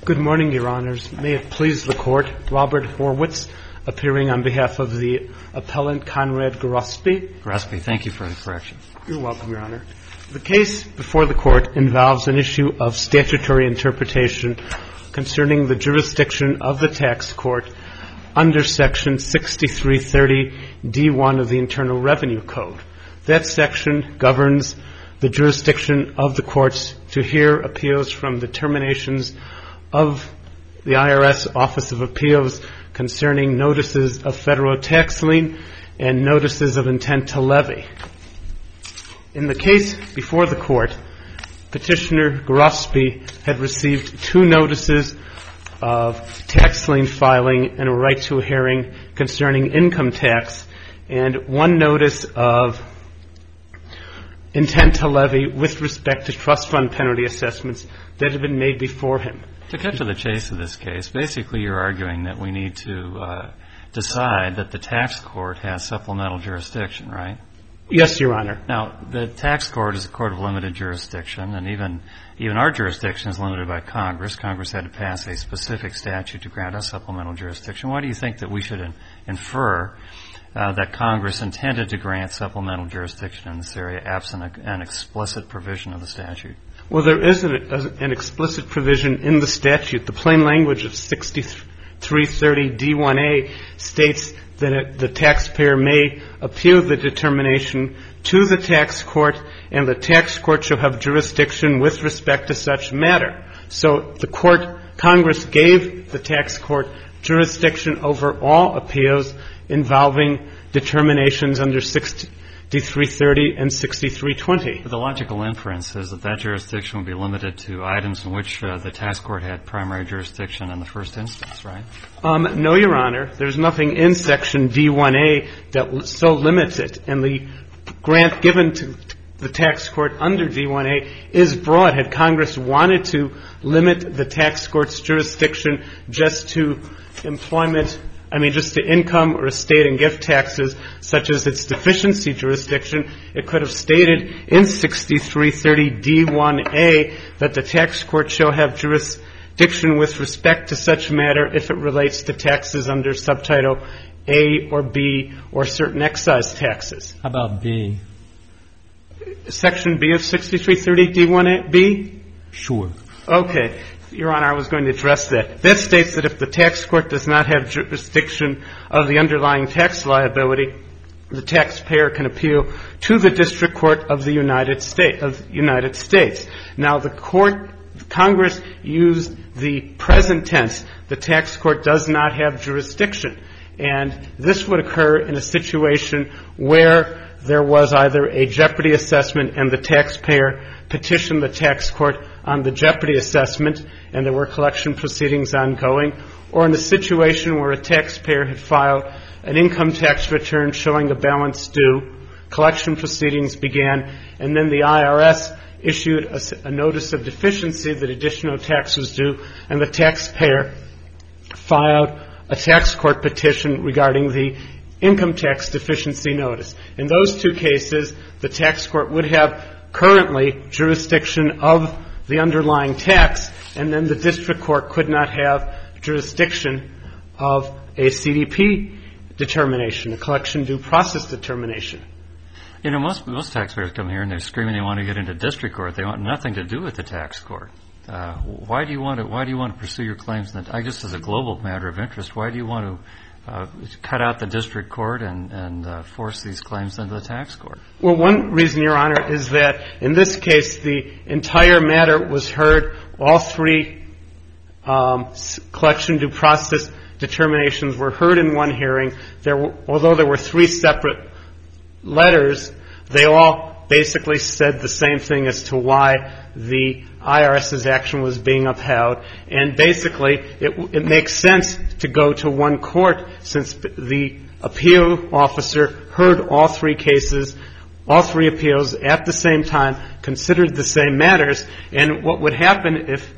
Good morning, Your Honors. May it please the Court, Robert Horwitz, appearing on behalf of the appellant Conrad Gorospe. Gorospe, thank you for the correction. You're welcome, Your Honor. The case before the Court involves an issue of statutory interpretation concerning the jurisdiction of the tax court under Section 6330D1 of the Internal Revenue Code. That section governs the jurisdiction of the courts to hear appeals from determinations of the IRS Office of Appeals concerning notices of federal tax lien and notices of intent to levy. In the case before the Court, Petitioner Gorospe had received 2 notices of tax lien filing and a right to a hearing concerning income tax, and 1 notice of intent to levy with respect to trust fund penalty assessments that had been made before him. To cut to the chase of this case, basically you're arguing that we need to decide that the tax court has supplemental jurisdiction, right? Yes, Your Honor. Now, the tax court is a court of limited jurisdiction, and even our jurisdiction is limited by Congress. Congress had to pass a specific statute to grant us supplemental jurisdiction. Why do you think that we should infer that Congress intended to grant supplemental jurisdiction in this area absent an explicit provision of the statute? Well, there is an explicit provision in the statute. The plain language of 6330D1A states that the taxpayer may appeal the determination to the tax court, and the tax court shall have jurisdiction with respect to such matter. So Congress gave the tax court jurisdiction over all appeals involving determinations under 6330 and 6320. The logical inference is that jurisdiction will be limited to items in which the tax court had primary jurisdiction in the first instance, right? No, Your Honor. There's nothing in Section D1A that so limits it, and the grant given to the tax court under D1A is broad. Had Congress wanted to limit the tax court's jurisdiction just to just to income or estate and gift taxes, such as its deficiency jurisdiction, it could have stated in 6330D1A that the tax court shall have jurisdiction with respect to such matter if it relates to taxes under subtitle A or B or certain excise taxes. How about B? Section B of 6330D1B? Sure. Okay. Your Honor, I was going to address that. That states that if the tax court does not have jurisdiction of the underlying tax liability, the taxpayer can appeal to the District Court of the United States. Now, Congress used the present tense. The tax court does not have jurisdiction. And this would occur in a situation where there was either a jeopardy assessment and the taxpayer petitioned the tax court on the jeopardy assessment and there were collection proceedings ongoing, or in a situation where a taxpayer had filed an income tax return showing a balance due, collection proceedings began, and then the IRS issued a notice of deficiency that additional tax was due, and the taxpayer filed a tax court petition regarding the income tax deficiency notice. In those 2 cases, the tax court would have currently jurisdiction of the underlying tax, and then the district court could not have jurisdiction of a CDP determination, a collection due process determination. You know, most taxpayers come here and they're screaming they want to get into district court. They want nothing to do with the tax court. Why do you want to pursue your claims? I guess as a global matter of interest, why do you want to cut out the district court and force these claims into the tax court? Well, one reason, Your Honor, is that in this case the entire matter was heard. All 3 collection due process determinations were heard in one hearing. Although there were 3 separate letters, they all basically said the same thing as to why the IRS's action was being upheld. And basically, it makes sense to go to one court since the appeal officer heard all 3 cases, all 3 appeals at the same time, considered the same matters. And what would happen if,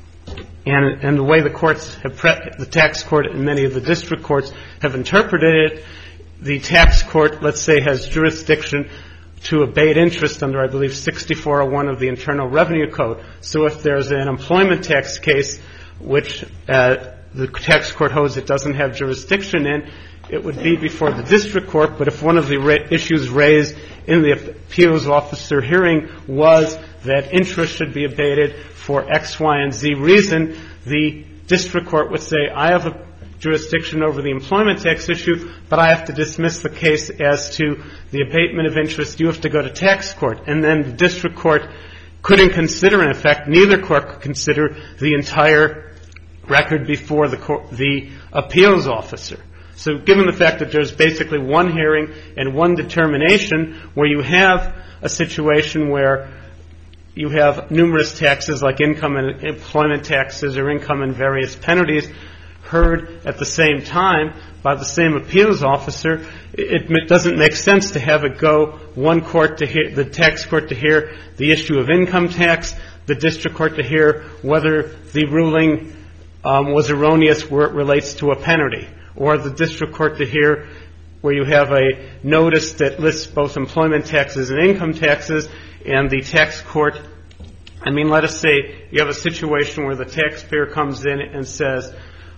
and the way the courts have, the tax court and many of the district courts have interpreted it, the tax court, let's say, has jurisdiction to abate interest under, I believe, 6401 of the Internal Revenue Code. So if there's an employment tax case which the tax court holds it doesn't have jurisdiction in, it would be before the district court. But if one of the issues raised in the appeals officer hearing was that interest should be abated for X, Y, and Z reason, the district court would say, I have a jurisdiction over the employment tax issue, but I have to dismiss the case as to the abatement of interest. You have to go to tax court. And then the district court couldn't consider, in effect, neither court could consider the entire record before the appeals officer. So given the fact that there's basically one hearing and one determination, where you have a situation where you have numerous taxes like income and employment taxes or income and various penalties heard at the same time by the same appeals officer, it doesn't make sense to have it go one court to hear, the tax court to hear the issue of income tax, the district court to hear whether the ruling was erroneous where it relates to a penalty, or the district court to hear where you have a notice that lists both employment taxes and income taxes, and the tax court, let us say you have a situation where the taxpayer comes in and says,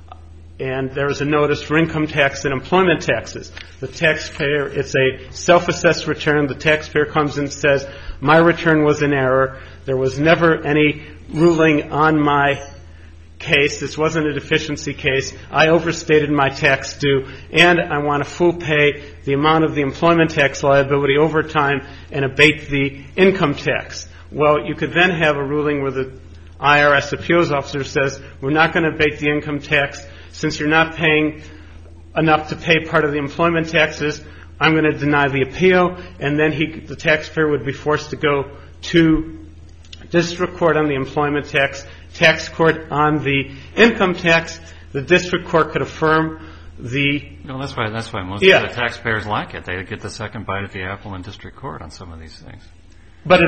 and there is a notice for income tax and employment taxes. The taxpayer, it's a self-assessed return. The taxpayer comes in and says, my return was in error. There was never any ruling on my case. This wasn't a deficiency case. I overstated my tax due, and I want to full pay the amount of the employment tax liability over time and abate the income tax. Well, you could then have a ruling where the IRS appeals officer says, we're not going to abate the income tax. Since you're not paying enough to pay part of the employment taxes, I'm going to deny the appeal, and then the taxpayer would be forced to go to district court on the employment tax court on the income tax. The district court could affirm the... No, that's why most of the taxpayers like it. They get the second bite at the apple in district court on some of these things. But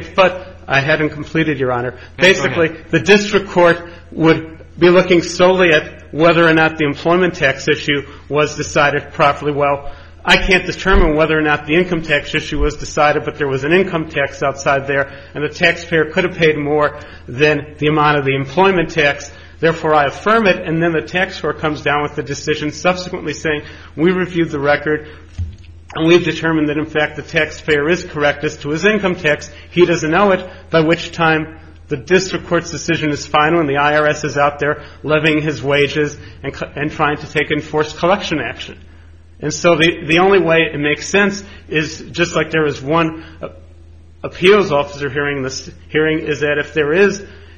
I hadn't completed, Your Honor. Basically, the district court would be looking solely at whether or not the employment tax issue was decided properly. Well, I can't determine whether or not the income tax issue was decided, but there was an income tax outside there, and the taxpayer could have paid more than the amount of the employment tax. Therefore, I affirm it, and then the tax court comes down with the decision subsequently saying, we reviewed the record, and we've determined that, in fact, the taxpayer is correct as to his income tax. He doesn't know it, by which time the district court's decision is final, and the IRS is out there levying his wages and trying to take enforced collection action. And so the only way it makes sense is, just like there is one appeals officer hearing this hearing, is that if there is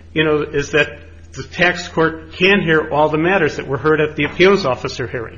that the tax court can hear all the matters that were heard at the appeals officer hearing.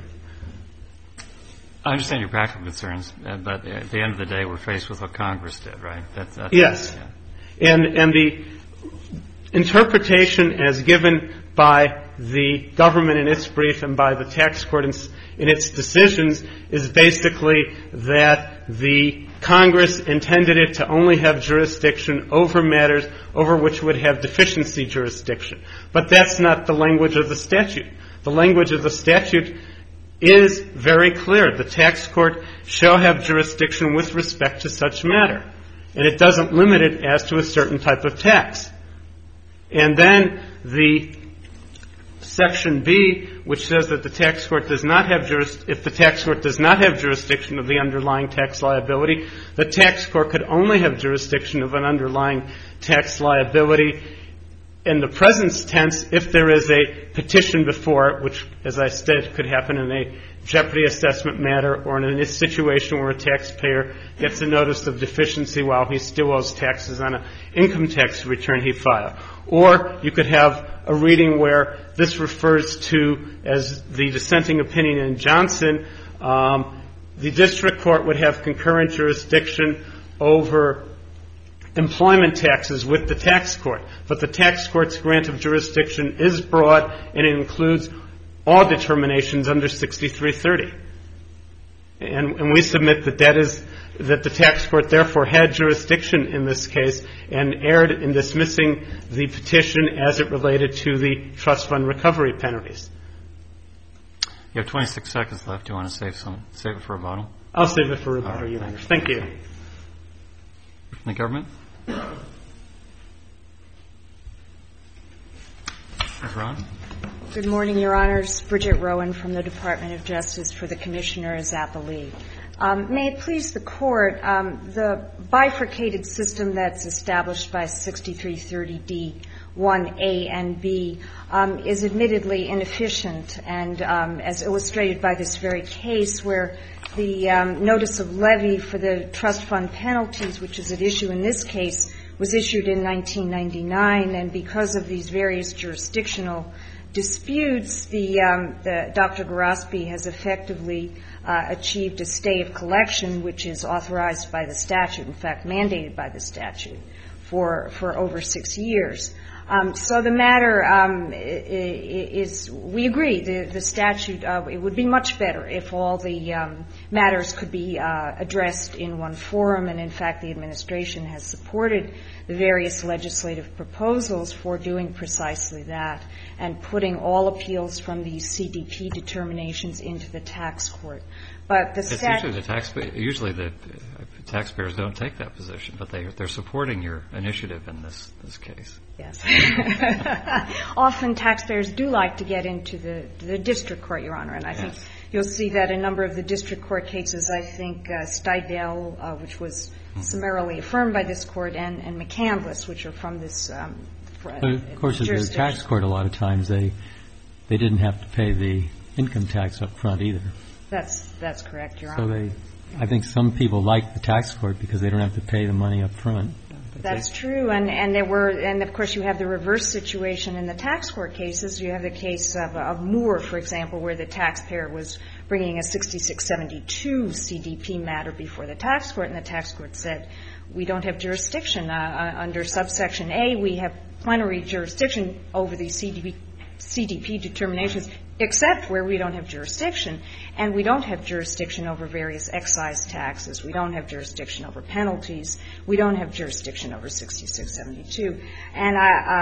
I understand your practical concerns, but at the end of the day, we're faced with what Congress did, right? Yes. Yeah. And the interpretation as given by the government in its brief and by the tax court in its decisions is basically that the Congress intended it to only have jurisdiction over matters over which would have deficiency jurisdiction. But that's not the language of the statute. The language of the statute is very clear. The tax court shall have jurisdiction with respect to such matter. And it doesn't limit it as to a certain type of tax. And then the Section B, which says that the tax court does not have if the tax court does not have jurisdiction of the underlying tax liability, the tax court could only have jurisdiction of an underlying tax liability in the present tense if there is a petition before it, which, as I said, could happen in a jeopardy assessment matter or in a situation where a taxpayer gets a notice of deficiency while he still owes taxes on an income tax return he filed. Or you could have a reading where this refers to, as the dissenting opinion in Johnson, the district court would have concurrent jurisdiction over employment taxes with the tax court. But the tax court's grant of jurisdiction is broad, and it includes all determinations under 6330. And we submit that the tax court therefore had jurisdiction in this case and erred in dismissing the petition as it related to the trust fund recovery penalties. You have 26 seconds left. Do you want to save it for rebuttal? I'll save it for rebuttal, Your Honor. Thank you. The government? Ms. Rowan? Good morning, Your Honors. Bridget Rowan from the Department of Justice for the Commissioner as appellee. May it please the Court, the bifurcated system that's established by 6330D1A and B is admittedly inefficient, and as illustrated by this very case where the notice of levy for the trust fund penalties, which is at issue in this case, was issued in 1999, and because of these various jurisdictional disputes, Dr. Garospi has effectively achieved a stay of collection, which is authorized by the statute, in fact, mandated by the statute, for over 6 years. So the matter is, we agree, the statute, it would be much better if all the matters could be addressed in one forum, and in fact the administration has supported the various legislative proposals for doing precisely that and putting all appeals from these CDP determinations into the tax court. But the usually the taxpayers don't take that position, but they're supporting your initiative in this case. Yes. Often taxpayers do like to get into the district court, Your Honor, and I think you'll see that a number of the district court cases, I think Steidel, which was summarily affirmed by this court, and McCandless, which are from this But of course, at the tax court, a lot of times they didn't have to pay the income tax up front either. That's correct, Your Honor. So I think some people like the tax court because they don't have to pay the money up front. That's true, and of course you have the reverse situation in the tax court cases. You have the case of Moore, for example, where the taxpayer was bringing a 6672 CDP matter before the tax court, and the tax court said, we don't have jurisdiction. Under subsection A, we have plenary jurisdiction over these CDP determinations, except where we don't have jurisdiction. And we don't have jurisdiction over various excise taxes. We don't have jurisdiction over penalties. We don't have jurisdiction over 6672. And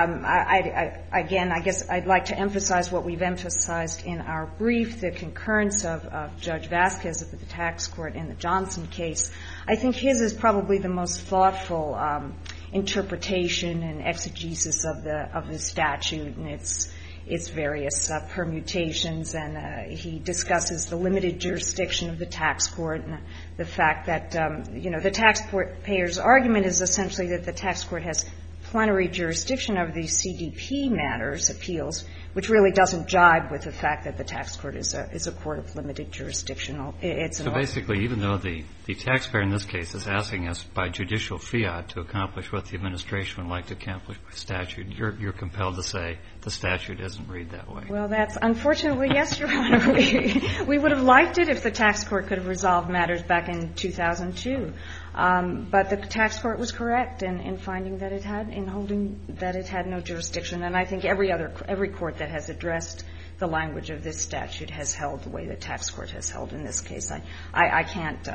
again, I guess I'd like to emphasize what we've emphasized in our brief, the concurrence of Judge Vasquez of the tax court in the Johnson case. I think his is probably the most thoughtful interpretation and exegesis of the statute and its various permutations, and he discusses the limited jurisdiction of the tax court and the fact that, the taxpayer's argument is essentially that the tax court has plenary jurisdiction over these CDP matters, appeals, which really doesn't jibe with the fact that the tax court is a court of limited jurisdiction. So basically, even though the taxpayer in this case is asking us by judicial fiat to accomplish what the administration would like to accomplish by statute, you're compelled to say the statute doesn't read that way. Well, that's unfortunately, yes, Your Honor. We would have liked it if the tax court could have resolved matters back in 2002. But the tax court was correct in finding that it had, in holding that it had no jurisdiction. And I think every court that has addressed the language of this statute has held the way the tax court has held in this case. I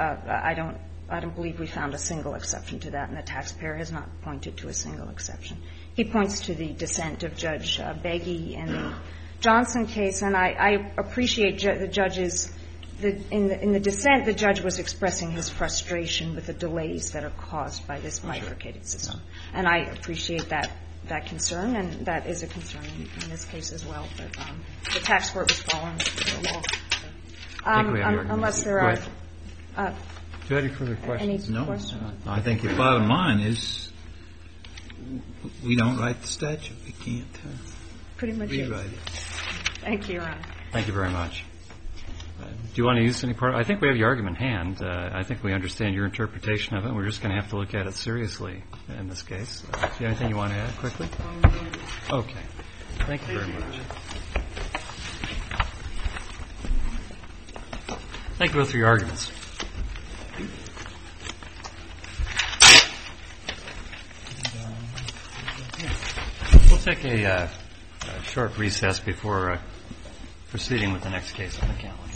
don't believe we found a single exception to that, and the taxpayer has not pointed to a single exception. He points to the dissent of Judge Beggy in the Johnson case, and I appreciate the judge's in the dissent, the judge was expressing his frustration with the delays that are caused by this bifurcated system. And I appreciate that concern, and that is a concern in this case as well. But the tax court was following the law. Unless there are any further questions? Any no. questions? I think the bottom line is we don't write the statute. We can't pretty much rewrite it. Thank you, Your Honor. Thank you very much. Do you want to use any part? I think we have your argument in hand. I think we understand your interpretation of it. We're just going to have to look at it seriously in this case. Do you have anything you want to add quickly? Okay. Thank you very much. Thank you both for your arguments. We'll take a short recess before proceeding with the next case on the calendar.